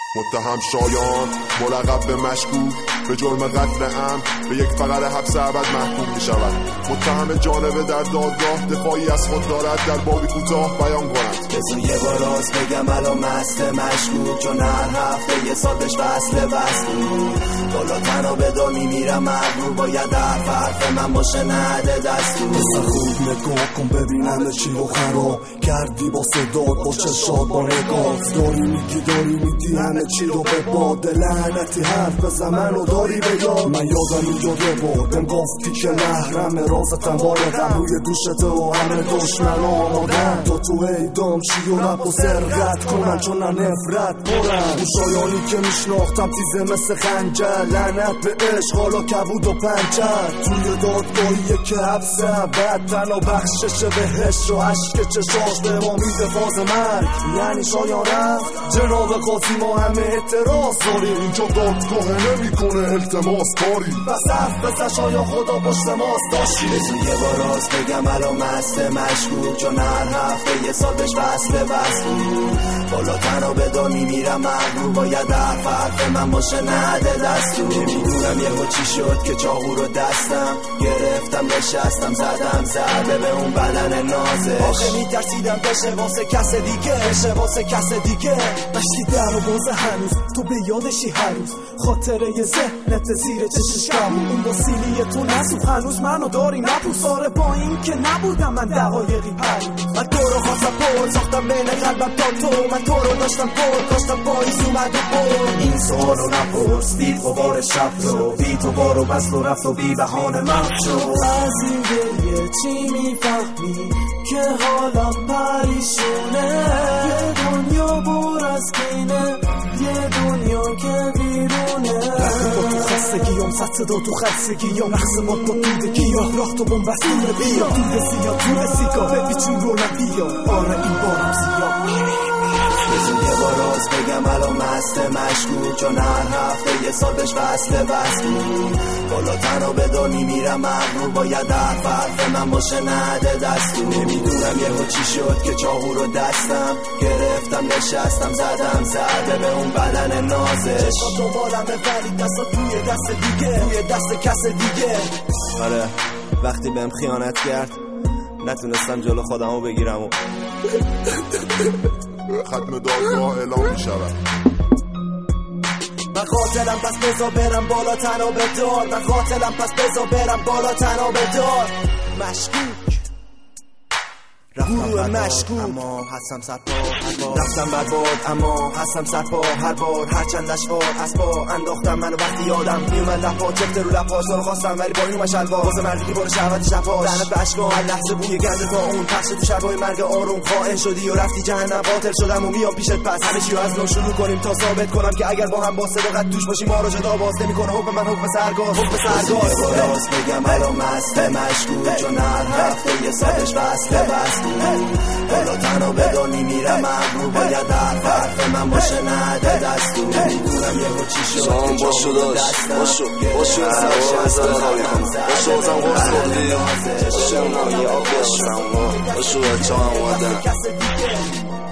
متهم شایان ملقب به مشکوک به جرم قتل عمد به یک فقر حبس ابد محکوم می شود. متهم جانبه در دادگاه دفاعی از خود دارد در بابی کوتاه بیان کند. بذار یه بار راست بگم الان مست مشکوک، چون هر هفته یه سال بهش وصله بود. بالا تنها به دار میمیرم مغرور، باید حرف من باشه نده دستور. بسر خوب نگاه کن ببینم چی رو خراب کردی با صداد با چشاد با نگاه. داری میدی همه چی رو به باد، لعنتی حرف بزن منو داری به یاد. من یادم اینجا یه بردم گفتی که محرم رازتم واردم روی گوشت و همه دشمن آمادن تا تو ایدام چی و رب و سرقت کنن چون نفرت برن. اون شایانی که میشناختم تیزه مثل خنجر، لعنت به عشق حالا کبود و پنچر. توی دادگاهیه که حبس ابد تنها بخشش بهش و عشق چشاش به ما میده فاز مرگ. یعنی شایان رفت جناب قاضی ما همه اعتراض داریم، اینجا دادگاه نمیکنه التماس کاری. بس حرف بزن شایان خدا پشت ماست داشتی. بزن یه بار راست بگم الان مست مشکوک، چون هر هفته یه سال بهش وصله بود. بالا تنها به دار میمیرم مغرور، باید حرف من باشه نده دستور. نمیدونم یهو چی شد که چاقو رو دستم گرفتم نشستم زدم ضربه به اون بدن نازش. آخه میترسیدم بشه واسه کس دیگه مشتی در و باز هنوز تو به یادشی هنوز، خاطره یه ذهنت زیر چشش کمون. اون با سیلی تو نسو هنوز منو داری نبوس. آره با این که نبودم من دقایقی پرید، من تو رو خواستم پر ساختم بین قلبم تا تو. من تو رو داشتم پر کاشتم پاییز اومد و پر. این سوالو نپرس دید غبار شب رو، بی تو بارو بست و رفت و بی بهانه محو شد. از این گریه چی میفهمی که حالا پریشونه؟ یه دنیا بور از کینه، یه دنیا که بیرونه. با تو خستگیام صدا تو خستگیام نقص ما با دودگیام راه تو بومبستونه بیا دود زیاد تو سیگا ببیچون رو نبیا. آره این بارم زیاد. بزن یه بار راست بگم الان مست مشکوک، چون هر هفته یه سال بهش وصله بود. بالا تنها به دار میمیرم مغرور، باید حرف من باشه نده دستور. نمیدونم یهو چی شد که چاقو رو دستم گرفتم نشستم زدم ضربه به اون بدن نازش. چشم دوبارم ولی دستا توی دست کس دیگه. آره وقتی بهم خیانت کرد نتونستم جلو خودمو بگیرم و ختم دادگاه اعلام می شود. من قاتلم پس بزا برم بالا تنها به دار. من قاتلم پس بزا برم بالا تنها به دار. مشکوک گروه مشکوک اما هستم سرپا رفتم برباد اما هستم سرپا هر بار هر چند اشوار از پا انداختم منو وقتی یادم میومد لپا چفته رو لپاش تو رو خواستم ولی با اینو مشلوا واسه مردی که برو شهوت شفاش لعنت به اشکا هر لحظه بوی گنده تا اون پخش تو شبای مرگ آروم خائن شدی و رفتی جهنم باطل شدم و میام پیشت پس همه چی رو از نو شروع کنیم تا ثابت کنم که اگر با هم با صداقت توش باشیم ما رو جدا باز نمیکنه حکم من حکم سرگاز راست بگم الان مست مشکوک چون هر هفته یه سالش وصله بالا تنها به دار میمیرم مغرور باید حرف من باشه نده دستور نمیدونم یهو چی شد شام باشو داشت باشو از هوا بزن خوابیم باشو ازم غرص کردی باشو نامی آب باشم باشو بچه هم آمدن